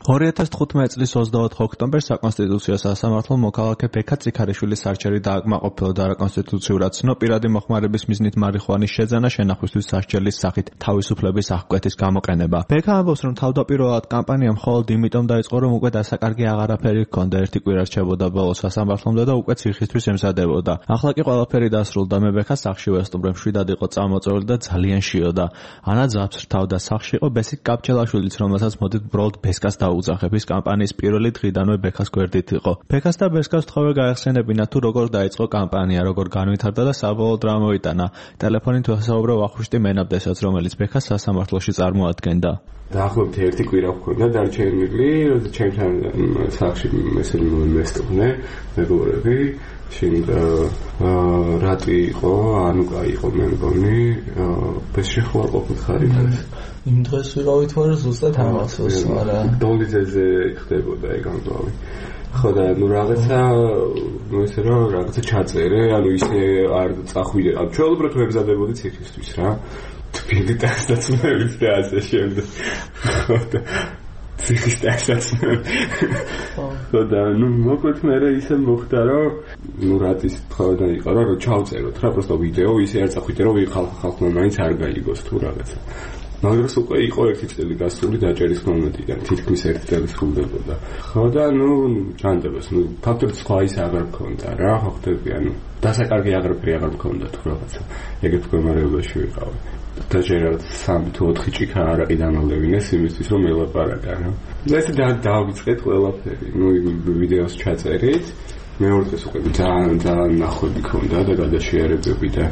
2015 წლის 24 ოქტომბერს საკონსტიტუციო სასამართლომ მოქალაქე ბექა წიქარიშვილის არჩევი დააკმაყოფილა და არაკონსტიტუციურად ცნო პირადი მოხმარების მიზნით მარიხუანის შეძენა შენახვისთვის სასჯელის სახით თავისუფლების აღკვეთის გამოყენება. ბექა ამბობს, რომ თავდაპირველად კამპანია მხოლოდ იმიტომ დაიწყო, რომ უკვე დასაკარგი აღარაფერი ჰქონდა, ერთი კვირა რჩებოდა ბოლოს სასამართლომდე და უკვე ციხისთვის ემზადებოდა. ახლა კი ყველაფერი დასრულდა, მე ბექას სახში ვესტუმრე, მშვიდად იყო წამოწეული და ძალიან შიოდა. ანა ძაბს რთავდა, სახში იყო ბესიკ კაპჩელაშვილიც, რომელსაც მოდით ბროლდ ბესკას უძახების კამპანიის პირველი დღიდანვე ბექას გვერდით იყო. ბექას და ბესკას თხოვე გაეხსენებინა თუ როგორ დაიწყო კამპანია, როგორ განვითარდა და საბოლოოდ რა მოიტანა. ტელეფონით ვესაუბრე ვახუშტი მენაბდესაც, რომელიც ბექას სასამართლოში წარმოადგენდა. დაახლოებით ერთი კვირა ვქონდა დარჩენილი, როცა ჩემთან სახში მესელი მოვესწრებნე მეგობრები, შინ რატი იყო, ანუკა იყო მე მგონი, ბესში ხوار ყოფილ ხარიდან. იმ დღეს ვიყავით ვარ ზუსტად ამასოს, მაგრამ დოლიძეზე ხდებოდა ეგ ამბავი. ხო და ნუ რაღაცა ისე რომ რაღაცა ჩაწერე, ანუ ისე არ წახვიდე. ანუ ჩვეულებრივ ვებზადებოდი ციხისთვის რა. თბილი დასაცმევით და ასე შემდეგ. ხო და ციხის დასაცმევით. ხო და ნუ მოკლედ მე ისე მოხდა რომ ნუ რატის თხოვდა იყო რომ ჩავწეროთ რა პროსტო ვიდეო ისე არ წახვიდე რომ ხალხმა მაინც არ გაიგოს თუ რაღაცა. მაგრამ უკვე იყო ერთი წელი გასული დაჭერის მომენტიდან, თითქმის ერთი წელი სრულდებოდა. ხო და ნუ ჭანდებას, ნუ ფაქტობრივად სხვა ის აღარ მქონდა რა, ხო ხდები, ანუ დასაკარგი აღარაფერი აღარ მქონდა თუ რაღაცა. ეგეთ მდგომარეობაში ვიყავი. დაჭერად 3 თუ 4 ჭიქა არაყი დამავლევინეს იმისთვის რომ ელაპარაკა რა. და ესე დავიწყეთ ყველაფერი. ნუ ვიდეოს ჩაწერით. მეორე დღეს უკვე ძალიან ნახვები ქონდა და გადაშიარებები და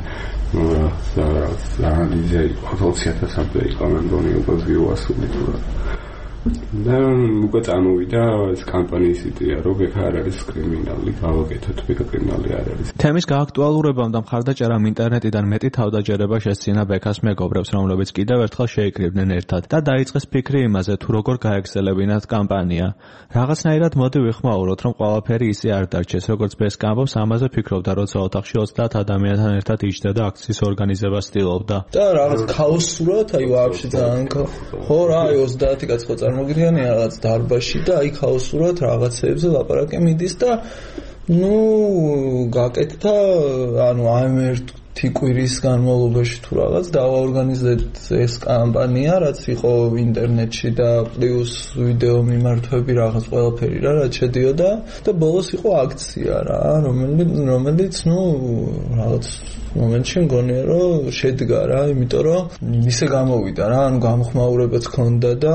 ძალიან დიდი 20,000-ამდე იყო მე მგონი უკვე ვიუასული თუ რა. და უკვე წამოვიდა ეს კამპანიის იდეა, რომ ბექა არ არის კრიმინალი, გავაკეთოთ ბექა კრიმინალი არ არის. თემის გააქტუალურებამ და მხარდაჭერამ ინტერნეტიდან მეტი თავდაჯერება შესცინა ბექას მეგობრებს, რომლებიც კიდევ ერთხელ შეიკრიბნენ ერთად და დაიწყეს ფიქრი იმაზე, თუ როგორ გაეგზელებინათ კამპანია. რაღაცნაირად მოდი ვიხმაუროთ, რომ ყველაფერი ისე არ დარჩეს, როგორც ბესკა ამბობს, ამაზე ფიქრობდა, როცა ოთახში 30 ადამიანთან ერთად იჯდა და აქციის ორგანიზებას ცდილობდა. და რაღაც ქაოსურად, აი ვაფშე ძალიან ხო რა, აი 30 კაცი ხო მოგრიანია რაღაც დარბაზში და აი ქაოსურად რაღაცეებზე ლაპარაკი მიდის და ნუ გაკეთდა ანუ ამ ერთი კვირის განმავლობაში თუ რაღაც დავაორგანიზეთ ეს კამპანია რაც იყო ინტერნეტში და პლუს ვიდეო მიმართვები რაღაც ყველაფერი რა რაც შედიოდა და ბოლოს იყო აქცია რა რომელიც ნუ რაღაც მომენტში მგონია რომ შედგა რა იმიტომ რომ ისე გამოვიდა რა ანუ გამოხმაურებაც ქონდა და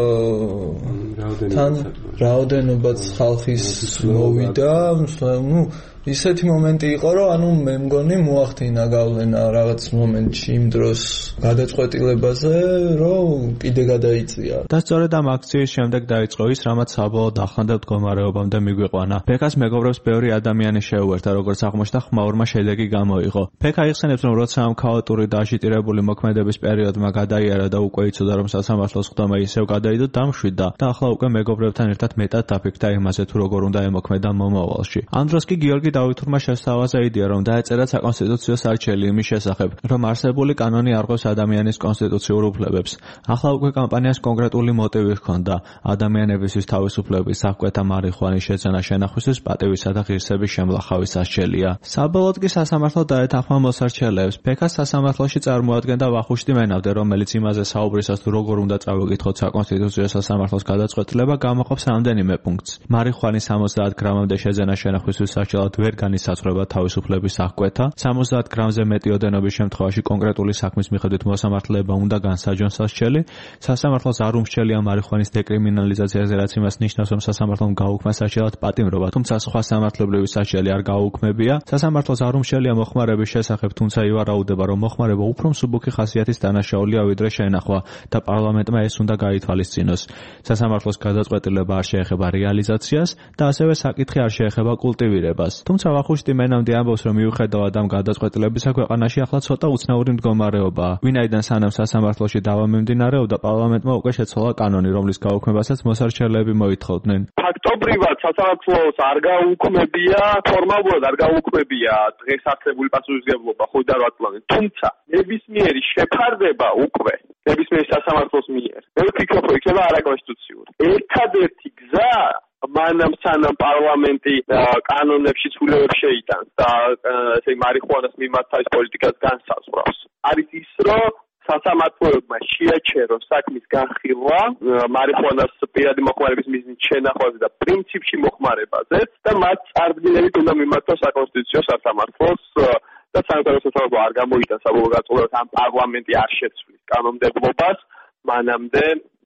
რაოდენობაც ხალხის მოვიდა ნუ ისეთი მომენტი იყო რომ ანუ მე მგონი მოახდინა გავლენა რაღაც მომენტში იმ დროს გადაწყვეტილებაზე რომ კიდე გადაიწია და სწორედ ამ აქციის შემდეგ დაიწყო ის რამაც საბოლოოდ ახლანდელ მდგომარეობამდე მიგვიყვანა ბექას მეგობრებს ბევრი ადამიანი შეუერთდა როგორც აღმოჩნდა ხმაურმა შედეგი გამოიღო ბექა იხსენებს რომ როცა ამ ქაოტური და აშიტირებული მოქმედების პერიოდმა გადაიარა და უკვე იცოდა რომ სასამართლოს ხდომა ისევ გადაიდო დამშვიდდა და ახლა უკვე მეგობრებთან ერთად მეტად დაფიქრდა იმაზე თუ როგორ უნდა ემოქმედა მომავალში ამ დროს კი გიორგი დავითურმა შესთავაზა იდეა რომ დაეწერა საკონსტიტუციო სარჩელი იმის შესახებ რომ არსებული კანონი არღვევს ადამიანის კონსტიტუციურ უფლებებს ახლა უკვე კამპანიას კონკრეტული მოტივი ჰქონდა ადამიანებისთვის თავისუფლების აღკვეთა მარიხუანის შეძენა შენახვისთვის პატივისა და ღირსების შემლახავის სასჯელია საბოლოოდ კი სასამართლო დაეთანხმა მოსარჩელეებს ბექას სასამართლოში წარმოადგენდა ვახუშტი მენაბდე რომელიც იმაზე საუბრისას თუ როგორ უნდა წავეკითხოთ საკონსტიტუციო სასამართლოს გადაწყვეტილება გამოყოფს რამდენიმე პუნქტს მარიხუანის 70 გრამამდე შეძენა შენახვისთვის სასჯელად ვერ განისაზღვრება თავისუფლების აღკვეთა 70 გრამზე მეტი ოდენობის შემთხვევაში კონკრეტული საქმის მიხედვით მოსამართლეება უნდა განსაჯონ სასჯელი სასამართლოს არ უმსჯელია მარიხუანის დეკრიმინალიზაციაზე რაც იმას ნიშნავს რომ სასამართლომ გაუქმა სასჯელად პატიმრობა თუმცა სხვა სამართლებრივი სასჯელი არ გაუქმებია სასამართლოს არ უმსჯელია მოხმარების შესახებ თუმცა ივარაუდება რომ მოხმარება უფრო მსუბუქი ხასიათის დანაშაულია ვიდრე შენახვა და პარლამენტმა ეს უნდა გაითვალისწინოს სასამართლოს გადაწყვეტილება არ შეეხება რეალიზაციას და ასევე საკითხი არ შეეხება კულტივირებას თუმცა ვახუშტი მენამდე ამბობს, რომ მიუხედავად ამ გადაწყვეტილებისა ქვეყანაში ახლა ცოტა უცნაური მდგომარეობაა. ვინაიდან სანამ სასამართლოში დავა მიმდინარეობდა, პარლამენტმა უკვე შეცვალა კანონი, რომლის გაუქმებასაც მოსარჩელეები მოითხოვდნენ. ფაქტობრივად სასამართლოს არ გაუქმებია, ფორმალურად არ გაუქმებია დღეს არსებული პასუხისმგებლობა 5-8 წლამდე, თუმცა ნებისმიერი შეფარდება უკვე ნებისმიერი სასამართლოს მიერ. მე ვფიქრობ, რომ იქნება არაკონსტიტუციური. ერთადერთი გზა მანამ სანამ პარლამენტი კანონებში ცვლილებებს შეიტანს და ესე იგი მარიხუანას მიმართ თავის პოლიტიკას განსაზღვრავს, არის ის, რომ სასამართლოებმა შეაჩერონ საქმის განხილვა მარიხუანას პირადი მოხმარების მიზნით შენახვაზე და პრინციპში მოხმარებაზეც და მათ წარდგინებით უნდა მიმართოს საკონსტიტუციო სასამართლოს და სამართალო არ გამოიტანს საბოლოო გაწოლებას ამ პარლამენტი არ შეცვლის კანონმდებლობას მანამდე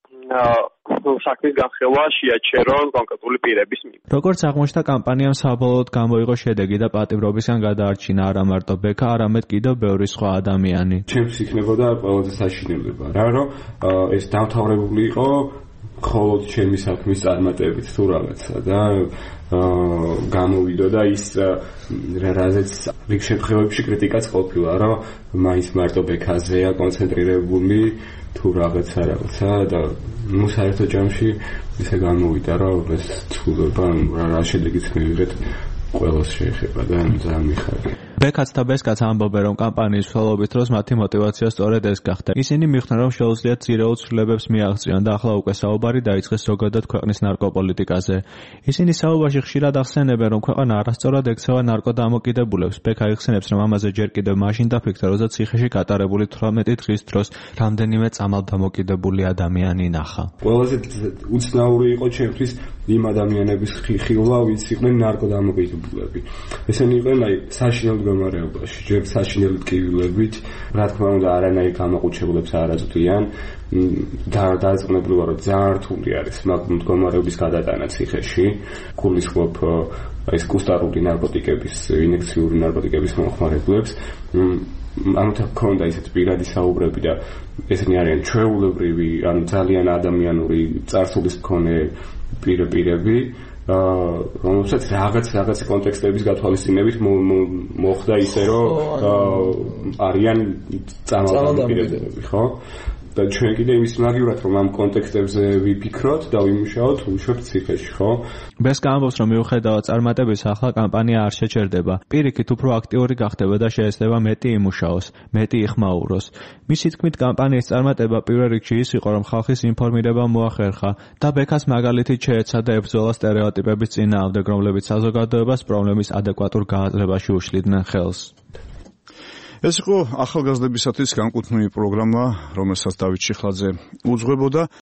საქმის განხილვა შეაჩერონ კონკრეტული პირების მიმართ. როგორც აღმოჩნდა, კამპანიამ საბოლოოდ გამოიღო შედეგი და პატიმრობისგან გადაარჩინა არა მარტო ბექა, არამედ კიდევ ბევრი სხვა ადამიანი. ჩემს იქნებოდა ყველაზე საშინელება რა, რომ ეს დამთავრებული იყო მხოლოდ ჩემი საქმის წარმატებით თუ რაღაცა და გამოვიდოდა ის რაზეც რიგ შემთხვევებში კრიტიკაც ყოფილა, რომ მაინც მარტო ბექაზეა კონცენტრირებული თუ რაღაცა და ნუ საერთო ჯამში ისე გამოვიდა, რომ ეს ცვლილება რა შედეგიც მივიღეთ ყველას შეეხება და ძალიან მიხარია. ბექაც და ბესკაც ამბობენ, რომ კამპანიის მსვლელობის დროს მათი мотиваცია სწორედ ეს გახდა. ისინი მიხვდნენ, რომ შეუძლიათ ძირეულ ცვლილებებს მიაღწიონ და ახლა უკვე საუბარი დაიწყეს ზოგადად ქვეყნის ნარკოპოლიტიკაზე. ისინი საუბარში ხშირად ახსენებენ, რომ ქვეყანა არასწორად ექცევა ნარკოდამოკიდებულებს. ბექა იხსენებს, რომ ამაზე ჯერ კიდევ მაშინ დაფიქრდა, როდესაც ციხეში გატარებული 18 დღის დროს რამდენიმე წამალდამოკიდებული ადამიანი ნახა. ყველაზე უცნაური იყო ჩემთვის იმ ადამიანების ხილვა, ვინც იყვნენ ნარკოდამოკიდებულები. ესენი იყვნენ საშინელ მდგომარეობაში, ჯერ საშინელი ტკივილებით, რა თქმა უნდა, არანაირ გამოყუჩებულებს არ აწვდიან. დააწყნებლია, რომ ძალიან რთული არის მაგ მდგომარეობის გადატანა ციხეში. გულისხმობ ეს კუსტარული ნარკოტიკების, ინექციური ნარკოტიკების მომხმარებლებს. ამიტომ ქონდა ისეთ პირადი საუბრები და ესენი არიან ჩვეულებრივი, ანუ ძალიან ადამიანური წარსულის მქონე პირები, რომელსაც რაღაც კონტექსტების გათვალისწინებით მოხდა ისე, რომ არიან წამალდამოკიდებულები, ხო? და ჩვენ კიდე იმის მაგივრად რომ ამ კონტექსტებზე ვიფიქროთ და ვიმუშაოთ უშუალოდ ციხეში, ხო? ბესკა ამბობს, რომ მიუხედავად წარმატების ახლა კამპანია არ შეჩერდება. პირიქით უფრო აქტიური გახდება და შეეცდება მეტი იმუშაოს, მეტი იხმაუროს. მისი თქმით, კამპანიის წარმატება პირველ რიგში ის იყო, რომ ხალხის ინფორმირება მოახერხა და ბექას მაგალითით შეეცა და ებრძოლა სტერეოტიპების წინააღმდეგ, რომლებიც საზოგადოებას პრობლემის ადეკვატურ გააზრებაში უშლიდნენ ხელს. ეს იყო ახალგაზრდებისათვის განკუთვნილი პროგრამა, რომელსაც დავით შიხლაძე უძღვებოდა.